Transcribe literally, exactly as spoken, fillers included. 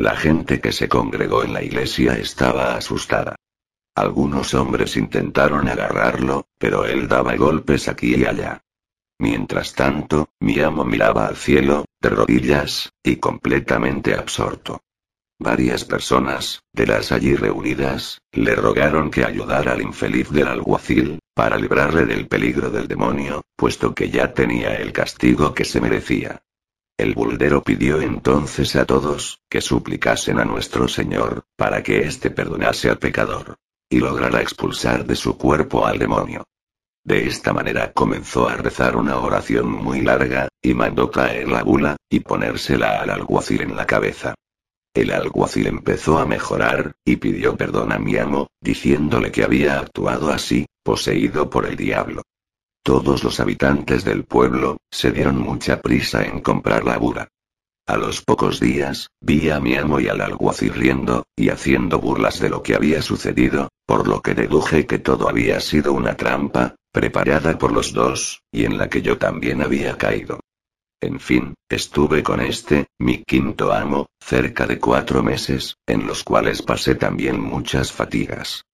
La gente que se congregó en la iglesia estaba asustada. Algunos hombres intentaron agarrarlo, pero él daba golpes aquí y allá. Mientras tanto, mi amo miraba al cielo, de rodillas, y completamente absorto. Varias personas, de las allí reunidas, le rogaron que ayudara al infeliz del alguacil, para librarle del peligro del demonio, puesto que ya tenía el castigo que se merecía. El buldero pidió entonces a todos, que suplicasen a nuestro Señor, para que éste perdonase al pecador. Y lograra expulsar de su cuerpo al demonio. De esta manera comenzó a rezar una oración muy larga, y mandó caer la bula, y ponérsela al alguacil en la cabeza. El alguacil empezó a mejorar, y pidió perdón a mi amo, diciéndole que había actuado así, poseído por el diablo. Todos los habitantes del pueblo, se dieron mucha prisa en comprar la bula. A los pocos días, vi a mi amo y al alguacil riendo, y haciendo burlas de lo que había sucedido, por lo que deduje que todo había sido una trampa, preparada por los dos, y en la que yo también había caído. En fin, estuve con este, mi quinto amo, cerca de cuatro meses, en los cuales pasé también muchas fatigas.